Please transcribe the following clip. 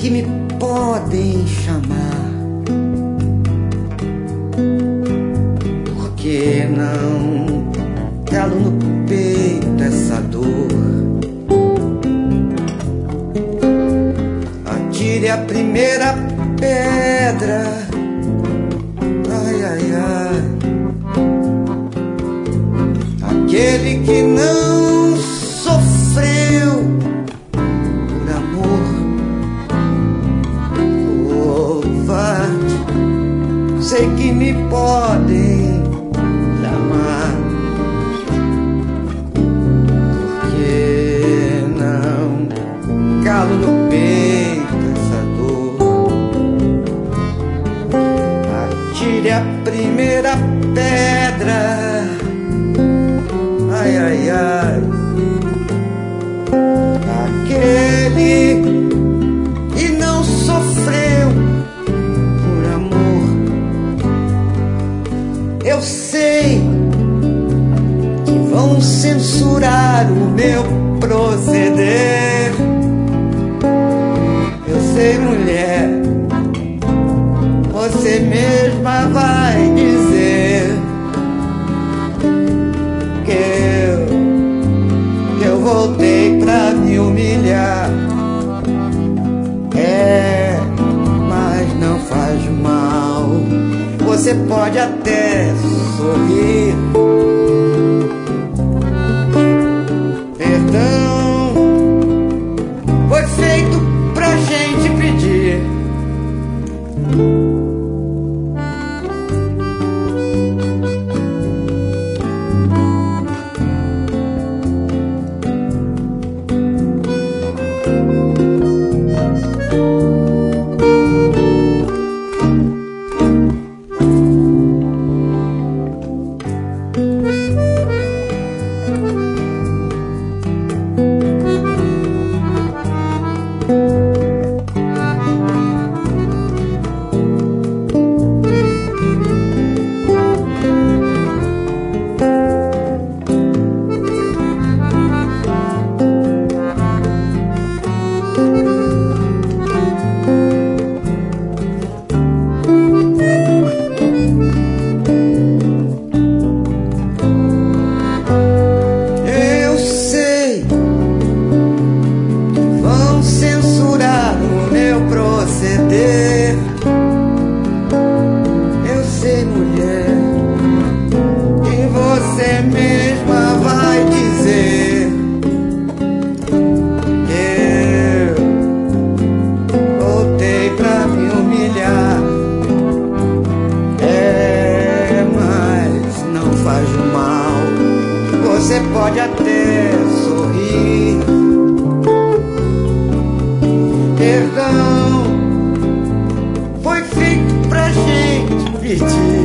que me podem chamar. Por que não calo no peito essa dor? Atire a primeira pedra. Ai, ai, ai. Aquele que não sofreu por amor. Covarde, sei que me podem chamar. Por que não calo no peito essa dor? Atire a primeira pedra. Ai, ai, ai. Aquele que não sofreu por amor. Eu sei que vão censurar o meu proceder. Eu sei, mulher, você mesma vai dizer que eu voltei pra me humilhar. É, mas não faz mal. Você pode até sorrir. Perdão foi feito pra gente pedir. Censurar o meu proceder. Eu sei, mulher, e você mesma vai dizer que eu voltei pra me humilhar. É, mas não faz mal. Você pode até sorrir. Perdão foi feito pra gente pedir.